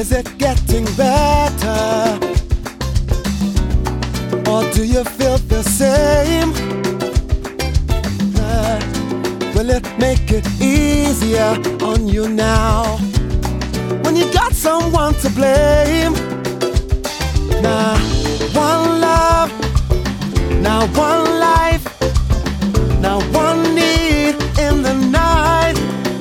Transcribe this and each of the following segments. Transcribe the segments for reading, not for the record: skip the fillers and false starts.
Is it getting better? Or do you feel the same? Will it make it easier on you now when you got someone to blame? Now one love, now one life, now one need in the night.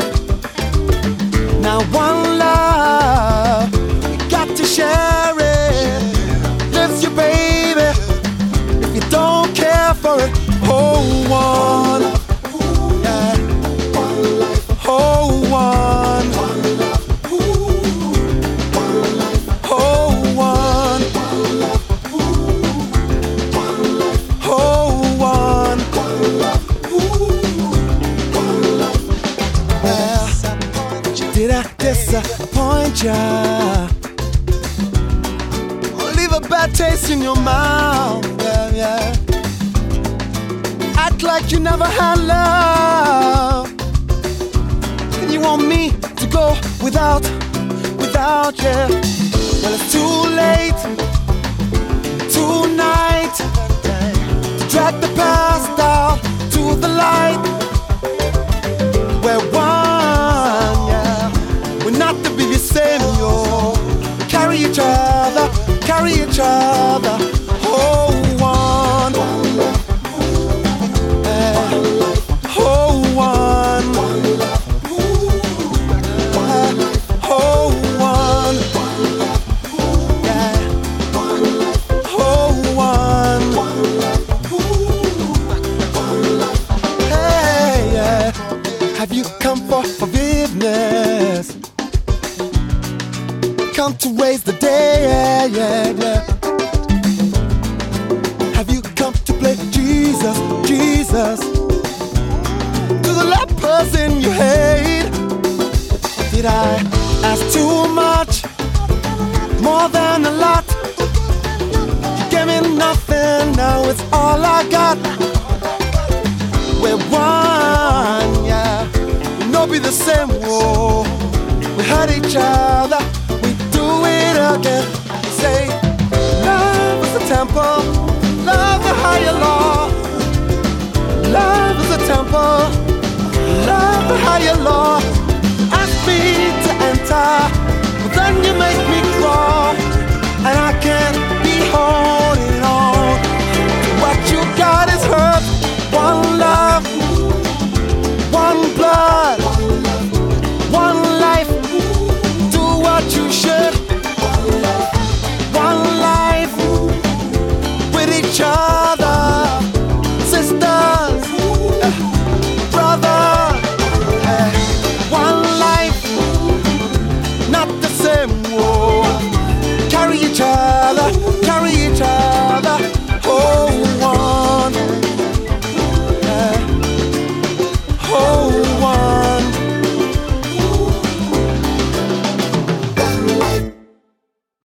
Now one love, you got to share it. Lives you, baby. If you don't care for it, hold on. Yeah. Hold on. Hold on. Hold on. Did I disappoint ya? Or leave a bad taste in your mouth? Yeah, yeah. Act like you never had love, and you want me to go without you. Well, it's too late tonight to drag the past out to the light. We're one, yeah. We're not to be the same, yo. Carry each other, carry each other. Hold on. Hold on. Hold on. Yeah. Hold on. Hey, yeah. Have you come for forgiveness? Come to raise the day, yeah, yeah, yeah. Have you come to play Jesus, Jesus, to the last person you hate? Did I ask too much, more than a lot? You gave me nothing, now it's all I got. We're one, yeah. We know be the same, whoa. We hurt each other, we do it again. Say, love is a temple, love the higher law. Love is a temple, love the higher law.